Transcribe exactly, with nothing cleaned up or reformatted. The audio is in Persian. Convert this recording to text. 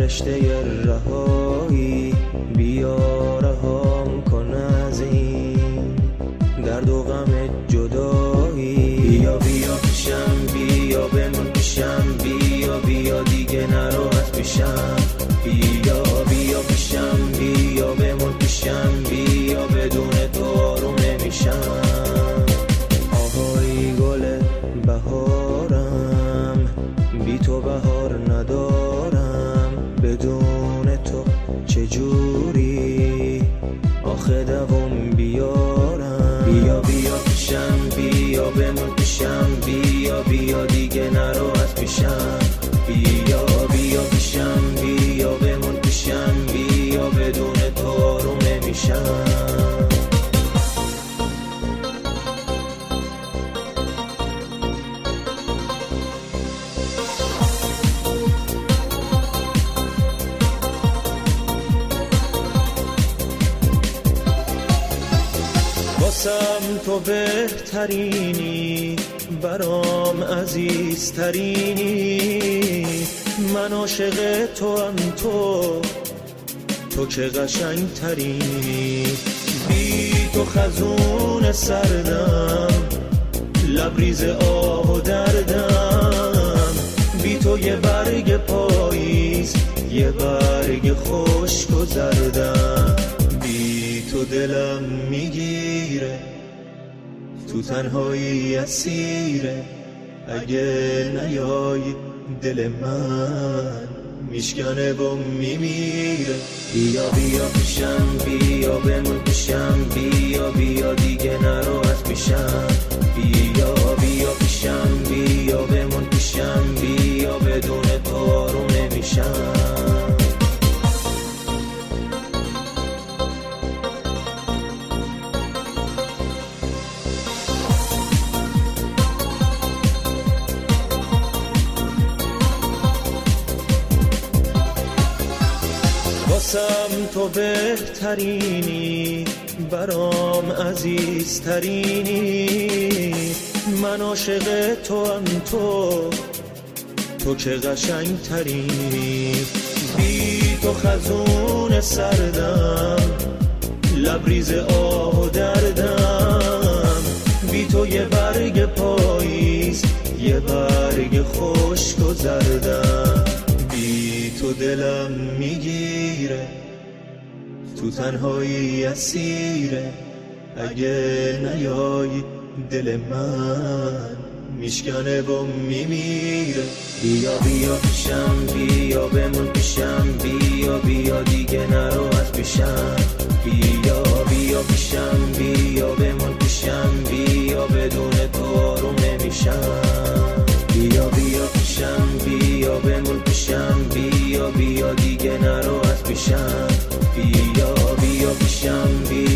فرشته رهایی، بیا رهام کن از این درد و غم جدایی. بیا بیا پیشم، بیا بمون پیشم، بیا بیا دیگه نرو از پیشم. بیا بیا پیشم، بیا بمون پیشم، بیا بدون تو آروم نمیشم. آهای گل بهارم، بی تو بهار ندارم، بدون تو چجوری آخه دوام بیارم. بیا بیا پیشم، بیا بمون پیشم، بیا بیا دیگه نرو از پیشم. بیا بیا پیشم، بیا بمون پیشم، بیا بدون تو آروم نمیشم. واسم تو بهترینی، برام عزیزترینی، من عاشق تو هم تو، تو که قشنگ ترینی. بی تو خزون سردم، لبریز آه و دردم، بی تو یه برگ پاییز، یه برگ خشک و زردم. بی تو دلم میگیره، تو تنهایی اسیره، اگه نیای دل من میشکنه و میمیره. بیا بیا پیشم، بیا بمون پیشم، بیا بیا دیگه نرو از پیشم. بیا بیا پیشم، بیا بمون پیشم، بیا بدون تو آروم نمیشم. واسم تو بهترینی، برام عزیزترینی، من عاشق تو هم تو، تو که قشنگ ترینی. بی تو خزون سردم، لبریز آه و دردم، بی تو یه برگ پاییز، یه برگ خشک و زردم. بی تو دلم میگیره، تو تنهایی اسیره، اگه نیای دل من میشکنه و میمیره. بیا بیا پیشم، بیا بمون پیشم، بیا بیا دیگه نرو از پیشم. بیا بیا پیشم، بیا بمون پیشم، بیا بدون تو آروم نمیشم. بیا بیا پیشم، بیا بمون پیشم، بیا بیا دیگه نرو از پیشم. بیا بیا پیشم، بیا